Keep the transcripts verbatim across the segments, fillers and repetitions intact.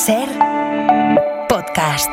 Ser Podcast.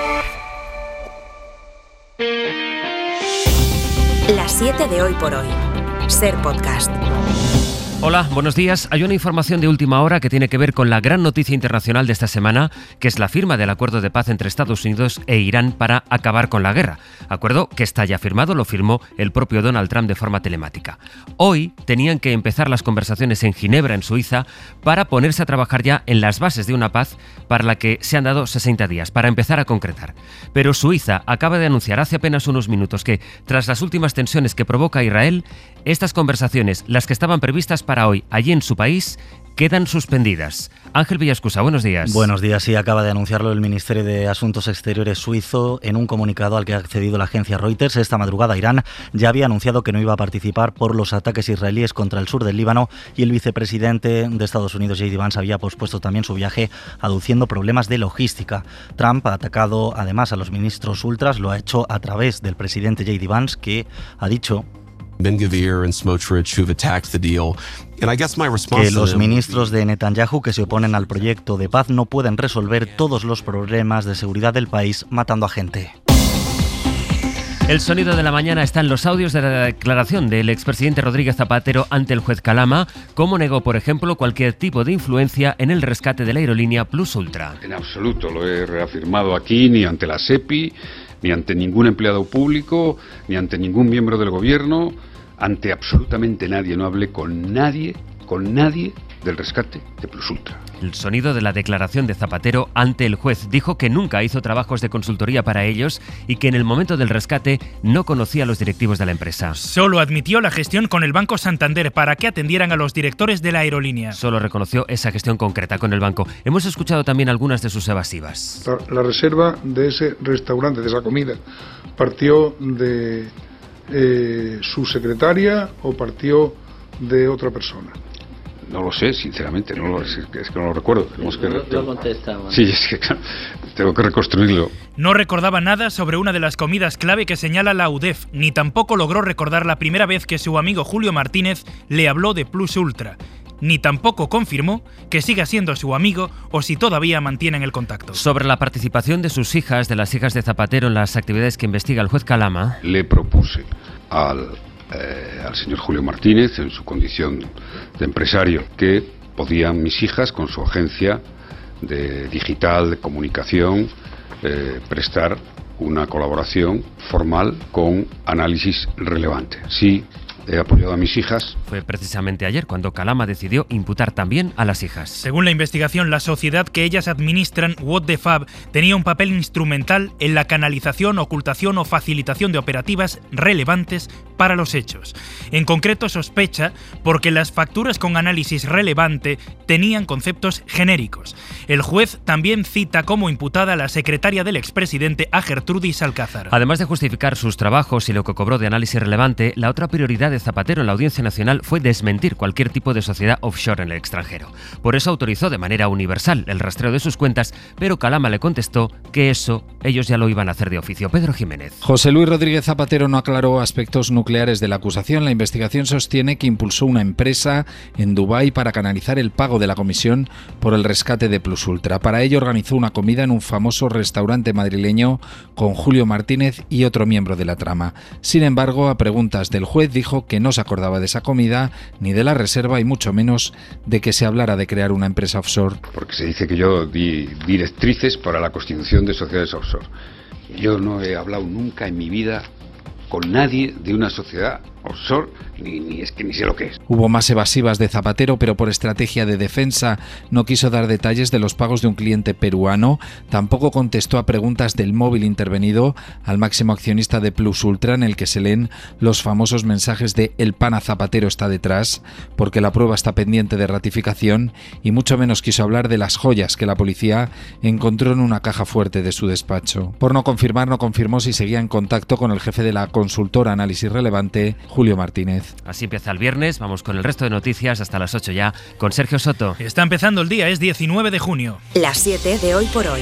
Las siete de hoy por hoy. Ser Podcast. Hola, buenos días. Hay una información de última hora que tiene que ver con la gran noticia internacional de esta semana, que es la firma del acuerdo de paz entre Estados Unidos e Irán para acabar con la guerra. Acuerdo que está ya firmado, lo firmó el propio Donald Trump de forma telemática. Hoy tenían que empezar las conversaciones en Ginebra, en Suiza, para ponerse a trabajar ya en las bases de una paz para la que se han dado sesenta días, para empezar a concretar. Pero Suiza acaba de anunciar hace apenas unos minutos que, tras las últimas tensiones que provoca Israel, estas conversaciones, las que estaban previstas para hoy allí en su país, quedan suspendidas. Ángel Villascusa, buenos días. Buenos días, sí, acaba de anunciarlo el Ministerio de Asuntos Exteriores suizo en un comunicado al que ha accedido la agencia Reuters. Esta madrugada Irán ya había anunciado que no iba a participar por los ataques israelíes contra el sur del Líbano y el vicepresidente de Estados Unidos, J D Vance, había pospuesto también su viaje aduciendo problemas de logística. Trump ha atacado además a los ministros ultras, lo ha hecho a través del presidente J D Vance, que ha dicho Ben-Gvir and Smotrich who've attacked the deal. And I guess my response que los ministros de Netanyahu que se oponen al proyecto de paz no pueden resolver todos los problemas de seguridad del país matando a gente. El sonido de la mañana está en los audios de la declaración del expresidente Rodríguez Zapatero ante el juez Kalama, como negó, por ejemplo, cualquier tipo de influencia en el rescate de la aerolínea Plus Ultra. En absoluto, lo he reafirmado aquí, ni ante la SEPI, ni ante ningún empleado público, ni ante ningún miembro del gobierno, ante absolutamente nadie. No hablé con nadie, con nadie del rescate de Plus Ultra. El sonido de la declaración de Zapatero ante el juez dijo que nunca hizo trabajos de consultoría para ellos y que en el momento del rescate no conocía a los directivos de la empresa. Solo admitió la gestión con el Banco Santander para que atendieran a los directores de la aerolínea. Solo reconoció esa gestión concreta con el banco. Hemos escuchado también algunas de sus evasivas. La, la reserva de ese restaurante, de esa comida, partió de eh, su secretaria o partió de otra persona. No lo sé, sinceramente, no lo, es, que, es que no lo recuerdo. Tenemos que, lo, tengo, lo contestamos. Sí, es que claro, tengo que reconstruirlo. No recordaba nada sobre una de las comidas clave que señala la U D E F, ni tampoco logró recordar la primera vez que su amigo Julio Martínez le habló de Plus Ultra. Ni tampoco confirmó que siga siendo su amigo o si todavía mantienen el contacto. Sobre la participación de sus hijas, de las hijas de Zapatero, en las actividades que investiga el juez Kalama, le propuse al... Eh, al señor Julio Martínez, en su condición de empresario, que podían mis hijas, con su agencia de digital, de comunicación, eh, prestar una colaboración formal con análisis relevante. Sí, he apoyado a mis hijas. Fue precisamente ayer cuando Kalama decidió imputar también a las hijas. Según la investigación, la sociedad que ellas administran, What the Fab, tenía un papel instrumental en la canalización, ocultación o facilitación de operativas relevantes para los hechos. En concreto, sospecha porque las facturas con análisis relevante tenían conceptos genéricos. El juez también cita como imputada a la secretaria del expresidente, a Gertrudis Alcázar. Además de justificar sus trabajos y lo que cobró de análisis relevante, la otra prioridad de Zapatero en la Audiencia Nacional fue desmentir cualquier tipo de sociedad offshore en el extranjero. Por eso autorizó de manera universal el rastreo de sus cuentas, pero Kalama le contestó que eso ellos ya lo iban a hacer de oficio. Pedro Jiménez. José Luis Rodríguez Zapatero no aclaró aspectos nucleares de la acusación. La investigación sostiene que impulsó una empresa en Dubái para canalizar el pago de la comisión por el rescate de Plus Ultra. Para ello organizó una comida en un famoso restaurante madrileño con Julio Martínez y otro miembro de la trama. Sin embargo, a preguntas del juez dijo que no se acordaba de esa comida, ni de la reserva y mucho menos de que se hablara de crear una empresa offshore. Porque se dice que yo di directrices para la constitución de sociedades offshore. Yo no he hablado nunca en mi vida con nadie de una sociedad offshore, ni, ni es que ni sé lo que es. Hubo más evasivas de Zapatero, pero por estrategia de defensa no quiso dar detalles de los pagos de un cliente peruano. Tampoco contestó a preguntas del móvil intervenido al máximo accionista de Plus Ultra, en el que se leen los famosos mensajes de "el pana Zapatero está detrás", porque la prueba está pendiente de ratificación, y mucho menos quiso hablar de las joyas que la policía encontró en una caja fuerte de su despacho. Por no confirmar, no confirmó si seguía en contacto con el jefe de la consultora Análisis Relevante, Julio Martínez. Así empieza el viernes, vamos con el resto de noticias hasta las ocho ya, con Sergio Soto. Está empezando el día, es diecinueve de junio. Las siete de hoy por hoy.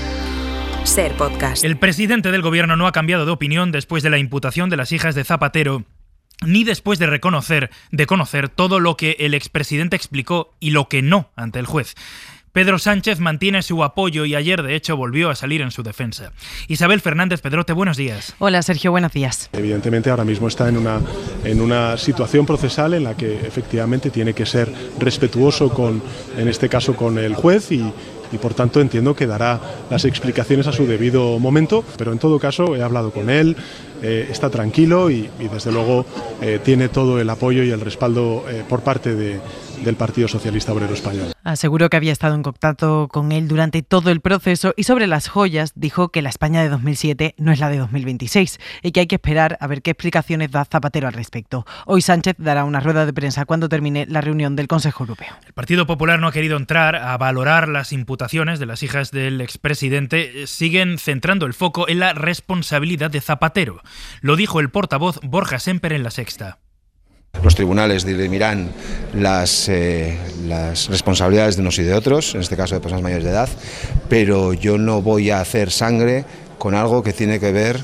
Ser Podcast. El presidente del gobierno no ha cambiado de opinión después de la imputación de las hijas de Zapatero ni después de reconocer, de conocer todo lo que el expresidente explicó y lo que no ante el juez. Pedro Sánchez mantiene su apoyo y ayer, de hecho, volvió a salir en su defensa. Isabel Fernández Pedrote, buenos días. Hola, Sergio, buenos días. Evidentemente, ahora mismo está en una, en una situación procesal en la que efectivamente tiene que ser respetuoso con, en este caso, con el juez y, y por tanto entiendo que dará las explicaciones a su debido momento, pero en todo caso he hablado con él, eh, está tranquilo y, y desde luego eh, tiene todo el apoyo y el respaldo eh, por parte de del Partido Socialista Obrero Español. Aseguró que había estado en contacto con él durante todo el proceso y sobre las joyas dijo que la España de dos mil siete no es la de dos mil veintiséis y que hay que esperar a ver qué explicaciones da Zapatero al respecto. Hoy Sánchez dará una rueda de prensa cuando termine la reunión del Consejo Europeo. El Partido Popular no ha querido entrar a valorar las imputaciones de las hijas del expresidente. Siguen centrando el foco en la responsabilidad de Zapatero. Lo dijo el portavoz Borja Semper en La Sexta. Los tribunales dirimirán las, eh, las responsabilidades de unos y de otros, en este caso de personas mayores de edad, pero yo no voy a hacer sangre con algo que tiene que ver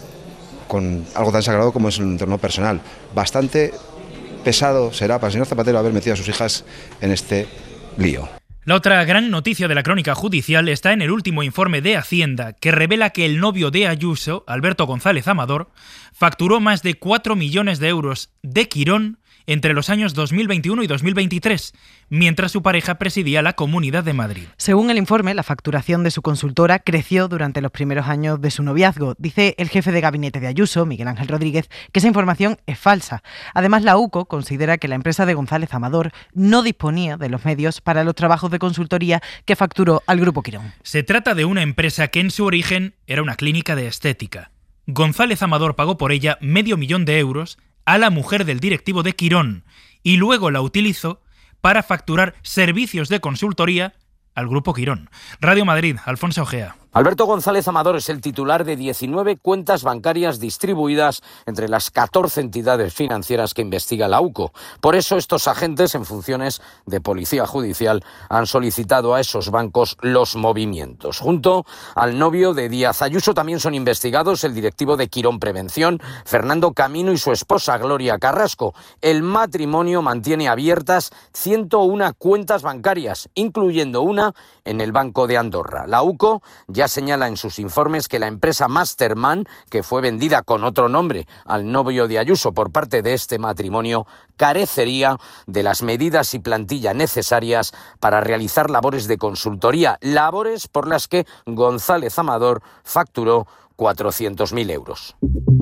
con algo tan sagrado como es el entorno personal. Bastante pesado será para el señor Zapatero haber metido a sus hijas en este lío. La otra gran noticia de la crónica judicial está en el último informe de Hacienda, que revela que el novio de Ayuso, Alberto González Amador, facturó más de cuatro millones de euros de Quirón entre los años dos mil veintiuno y dos mil veintitrés, mientras su pareja presidía la Comunidad de Madrid. Según el informe, la facturación de su consultora creció durante los primeros años de su noviazgo. Dice el jefe de gabinete de Ayuso, Miguel Ángel Rodríguez, que esa información es falsa. Además, la U C O considera que la empresa de González Amador no disponía de los medios para los trabajos de consultoría que facturó al Grupo Quirón. Se trata de una empresa que en su origen era una clínica de estética. González Amador pagó por ella medio millón de euros a la mujer del directivo de Quirón y luego la utilizó para facturar servicios de consultoría al Grupo Quirón. Radio Madrid, Alfonso Ojea. Alberto González Amador es el titular de diecinueve cuentas bancarias distribuidas entre las catorce entidades financieras que investiga la U C O. Por eso estos agentes en funciones de policía judicial han solicitado a esos bancos los movimientos. Junto al novio de Díaz Ayuso también son investigados el directivo de Quirón Prevención, Fernando Camino, y su esposa Gloria Carrasco. El matrimonio mantiene abiertas ciento una cuentas bancarias, incluyendo una en el Banco de Andorra. La U C O ya señala en sus informes que la empresa Masterman, que fue vendida con otro nombre al novio de Ayuso por parte de este matrimonio, carecería de las medidas y plantilla necesarias para realizar labores de consultoría, labores por las que González Amador facturó cuatrocientos mil euros.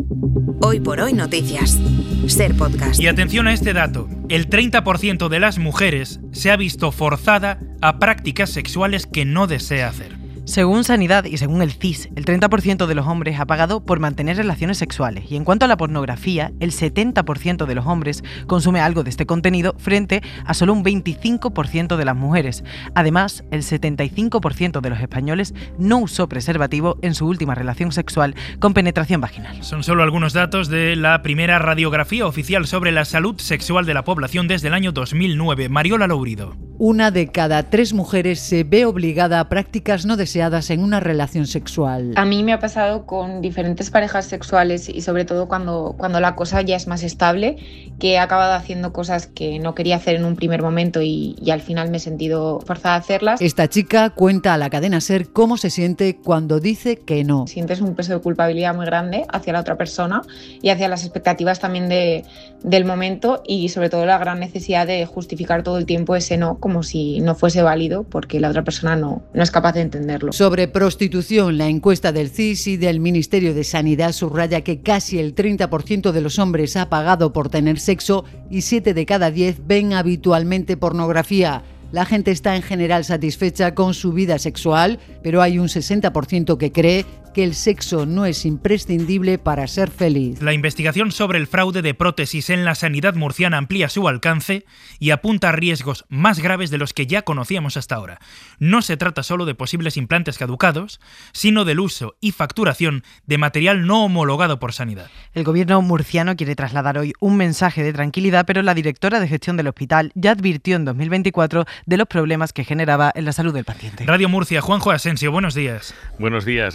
Hoy por hoy noticias. Ser Podcast. Y atención a este dato. El treinta por ciento de las mujeres se ha visto forzada a prácticas sexuales que no desea hacer. Según Sanidad y según el C I S, el treinta por ciento de los hombres ha pagado por mantener relaciones sexuales. Y en cuanto a la pornografía, el setenta por ciento de los hombres consume algo de este contenido frente a solo un veinticinco por ciento de las mujeres. Además, el setenta y cinco por ciento de los españoles no usó preservativo en su última relación sexual con penetración vaginal. Son solo algunos datos de la primera radiografía oficial sobre la salud sexual de la población desde el año dos mil nueve. Mariola Lourido. Una de cada tres mujeres se ve obligada a prácticas no deseadas en una relación sexual. A mí me ha pasado con diferentes parejas sexuales y sobre todo cuando, cuando la cosa ya es más estable, que he acabado haciendo cosas que no quería hacer en un primer momento y, y al final me he sentido forzada a hacerlas. Esta chica cuenta a la cadena SER cómo se siente cuando dice que no. Sientes un peso de culpabilidad muy grande hacia la otra persona y hacia las expectativas también de, del momento y sobre todo la gran necesidad de justificar todo el tiempo ese no, como si no fuese válido porque la otra persona no, no es capaz de entenderlo. Sobre prostitución, la encuesta del C I S y del Ministerio de Sanidad subraya que casi el treinta por ciento de los hombres ha pagado por tener sexo y siete de cada diez ven habitualmente pornografía. La gente está en general satisfecha con su vida sexual, pero hay un sesenta por ciento que cree que el sexo no es imprescindible para ser feliz. La investigación sobre el fraude de prótesis en la sanidad murciana amplía su alcance y apunta a riesgos más graves de los que ya conocíamos hasta ahora. No se trata solo de posibles implantes caducados, sino del uso y facturación de material no homologado por Sanidad. El gobierno murciano quiere trasladar hoy un mensaje de tranquilidad, pero la directora de gestión del hospital ya advirtió en dos mil veinticuatro de los problemas que generaba en la salud del paciente. Radio Murcia, Juanjo Asensio, buenos días. Buenos días. La directora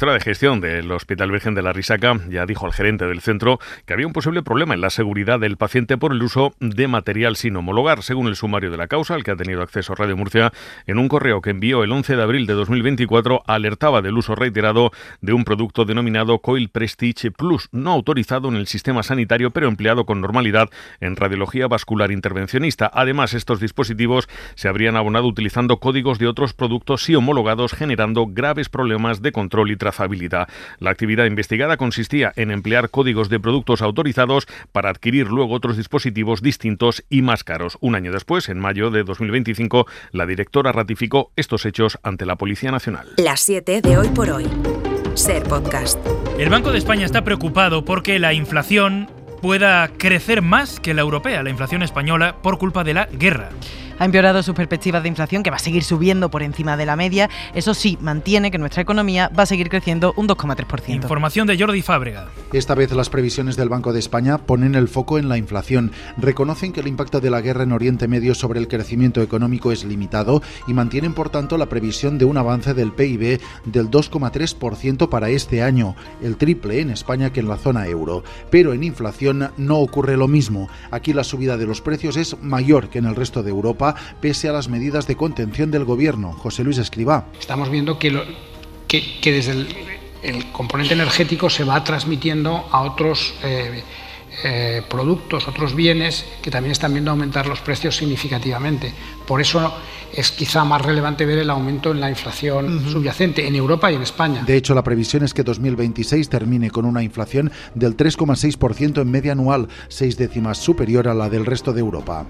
directora de gestión del Hospital Virgen de la Risaca ya dijo al gerente del centro que había un posible problema en la seguridad del paciente por el uso de material sin homologar. Según el sumario de la causa, al que ha tenido acceso Radio Murcia, en un correo que envió el once de abril de dos mil veinticuatro, alertaba del uso reiterado de un producto denominado Coil Prestige Plus, no autorizado en el sistema sanitario, pero empleado con normalidad en radiología vascular intervencionista. Además, estos dispositivos se habrían abonado utilizando códigos de otros productos sí homologados, generando graves problemas de control y trazabilidad. La actividad investigada consistía en emplear códigos de productos autorizados para adquirir luego otros dispositivos distintos y más caros. Un año después, en mayo de dos mil veinticinco, la directora ratificó estos hechos ante la Policía Nacional. Las siete de hoy por hoy. Ser Podcast. El Banco de España está preocupado porque la inflación pueda crecer más que la europea, la inflación española, por culpa de la guerra. Ha empeorado sus perspectivas de inflación, que va a seguir subiendo por encima de la media. Eso sí, mantiene que nuestra economía va a seguir creciendo un dos coma tres por ciento. Información de Jordi Fábrega. Esta vez las previsiones del Banco de España ponen el foco en la inflación. Reconocen que el impacto de la guerra en Oriente Medio sobre el crecimiento económico es limitado y mantienen, por tanto, la previsión de un avance del P I B del dos coma tres por ciento para este año, el triple en España que en la zona euro. Pero en inflación no ocurre lo mismo. Aquí la subida de los precios es mayor que en el resto de Europa, pese a las medidas de contención del gobierno. José Luis Escribá. Estamos viendo que, lo, que, que desde el, el componente energético se va transmitiendo a otros eh, eh, productos, otros bienes que también están viendo aumentar los precios significativamente. Por eso es quizá más relevante ver el aumento en la inflación uh-huh. subyacente en Europa y en España. De hecho, la previsión es que dos mil veintiséis termine con una inflación del tres coma seis por ciento en media anual, seis décimas superior a la del resto de Europa.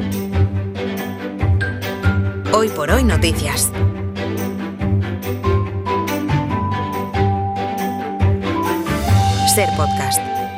Hoy por hoy noticias. Ser Podcast.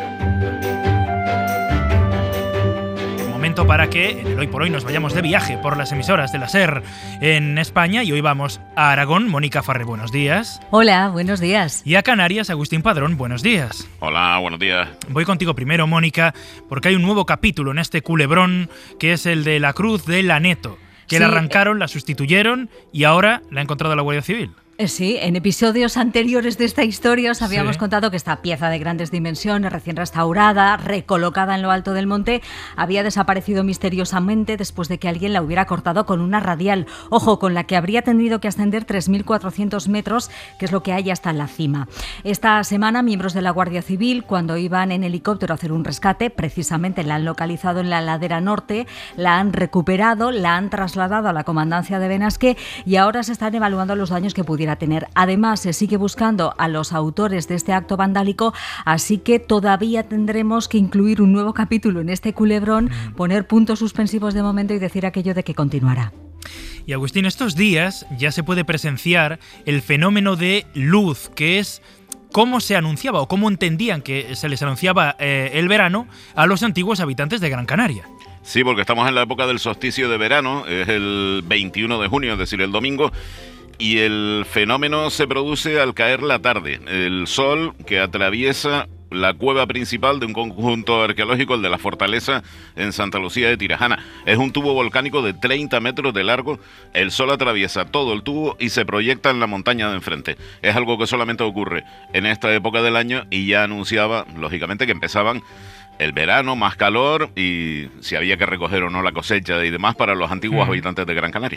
Momento para que en el Hoy por Hoy nos vayamos de viaje por las emisoras de la SER en España, y hoy vamos a Aragón. Mónica Farré, buenos días. Hola, buenos días. Y a Canarias, Agustín Padrón, buenos días. Hola, buenos días. Voy contigo primero, Mónica, porque hay un nuevo capítulo en este culebrón, que es el de la Cruz de Laneto, que sí, la arrancaron, la sustituyeron y ahora la ha encontrado la Guardia Civil. Sí, en episodios anteriores de esta historia os habíamos sí. contado que esta pieza de grandes dimensiones, recién restaurada, recolocada en lo alto del monte, había desaparecido misteriosamente después de que alguien la hubiera cortado con una radial. Ojo, con la que habría tenido que ascender tres mil cuatrocientos metros, que es lo que hay hasta la cima. Esta semana, miembros de la Guardia Civil, cuando iban en helicóptero a hacer un rescate, precisamente la han localizado en la ladera norte, la han recuperado, la han trasladado a la comandancia de Benasque y ahora se están evaluando los daños que pudieran a tener. Además, se sigue buscando a los autores de este acto vandálico, así que todavía tendremos que incluir un nuevo capítulo en este culebrón, poner puntos suspensivos de momento y decir aquello de que continuará. Y Agustín, estos días ya se puede presenciar el fenómeno de luz, que es cómo se anunciaba o cómo entendían que se les anunciaba eh, el verano a los antiguos habitantes de Gran Canaria. Sí, porque estamos en la época del solsticio de verano, es el veintiuno de junio, es decir, el domingo. Y el fenómeno se produce al caer la tarde. El sol que atraviesa la cueva principal de un conjunto arqueológico, el de la Fortaleza en Santa Lucía de Tirajana. Es un tubo volcánico de treinta metros de largo. El sol atraviesa todo el tubo y se proyecta en la montaña de enfrente. Es algo que solamente ocurre en esta época del año y ya anunciaba, lógicamente, que empezaban el verano, más calor y si había que recoger o no la cosecha y demás para los antiguos mm. habitantes de Gran Canaria.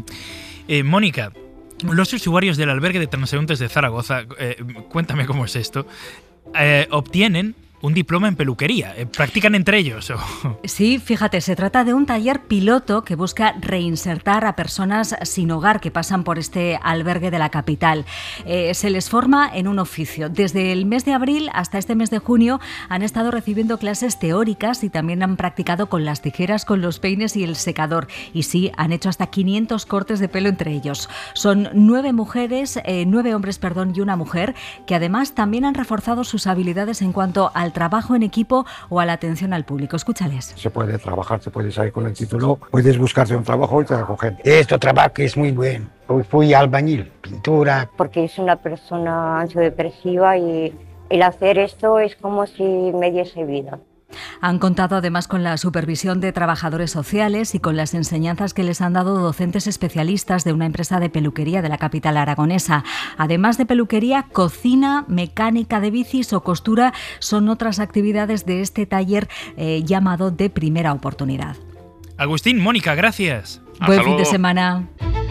Eh, Mónica, los usuarios del albergue de transeúntes de Zaragoza, eh, cuéntame cómo es esto, eh, obtienen un diploma en peluquería. Eh, ¿Practican entre ellos? ¿O? Sí, fíjate, se trata de un taller piloto que busca reinsertar a personas sin hogar que pasan por este albergue de la capital. Eh, se les forma en un oficio. Desde el mes de abril hasta este mes de junio han estado recibiendo clases teóricas y también han practicado con las tijeras, con los peines y el secador. Y sí, han hecho hasta quinientos cortes de pelo entre ellos. Son nueve mujeres, eh, nueve hombres, perdón, y una mujer, que además también han reforzado sus habilidades en cuanto al trabajo en equipo o a la atención al público. Escúchales. Se puede trabajar, se puede salir con el título, puedes buscarse un trabajo y te recogen. Este trabajo es muy bueno. Hoy fui albañil, pintura. Porque es una persona ansiodepresiva y el hacer esto es como si me diese vida. Han contado además con la supervisión de trabajadores sociales y con las enseñanzas que les han dado docentes especialistas de una empresa de peluquería de la capital aragonesa. Además de peluquería, cocina, mecánica de bicis o costura son otras actividades de este taller eh, llamado de primera oportunidad. Agustín, Mónica, gracias. Buen fin de semana.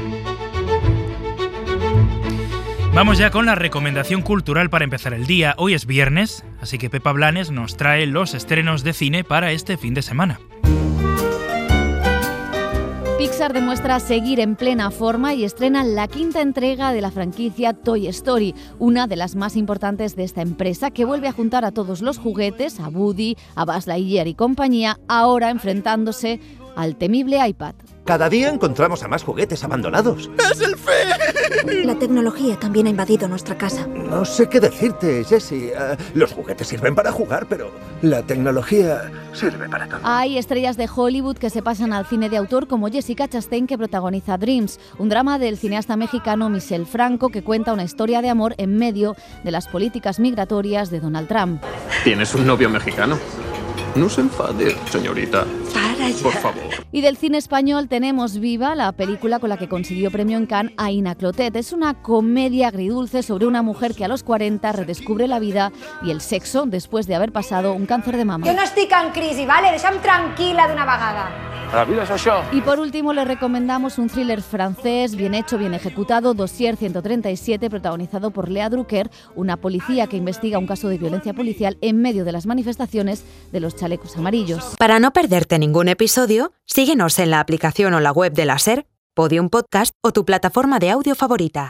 Vamos ya con la recomendación cultural para empezar el día. Hoy es viernes, así que Pepa Blanes nos trae los estrenos de cine para este fin de semana. Pixar demuestra seguir en plena forma y estrena la quinta entrega de la franquicia Toy Story, una de las más importantes de esta empresa que vuelve a juntar a todos los juguetes, a Woody, a Buzz Lightyear y compañía, ahora enfrentándose al temible iPad. Cada día encontramos a más juguetes abandonados. ¡Es el fin! La tecnología también ha invadido nuestra casa. No sé qué decirte, Jessie. Uh, los juguetes sirven para jugar, pero la tecnología sirve para todo. Hay estrellas de Hollywood que se pasan al cine de autor, como Jessica Chastain, que protagoniza Dreams, un drama del cineasta mexicano Michel Franco que cuenta una historia de amor en medio de las políticas migratorias de Donald Trump. ¿Tienes un novio mexicano? No se enfade, señorita. Para ya. Por favor. Y del cine español tenemos Viva, la película con la que consiguió premio en Cannes Aina Clotet. Es una comedia agridulce sobre una mujer que a los cuarenta redescubre la vida y el sexo después de haber pasado un càncer de mama. Jo no estic en crisi, vale? Deixa'm tranquil·la d'una vegada. La vida es això. Y por último les recomendamos un thriller francés bien hecho, bien ejecutado, Dossier ciento treinta y siete, protagonizado por Lea Drucker, una policía que investiga un caso de violencia policial en medio de las manifestaciones de los chalecos amarillos. Para no perderte ningún episodio, síguenos en la aplicación o la web de la SER, Podium Podcast o tu plataforma de audio favorita.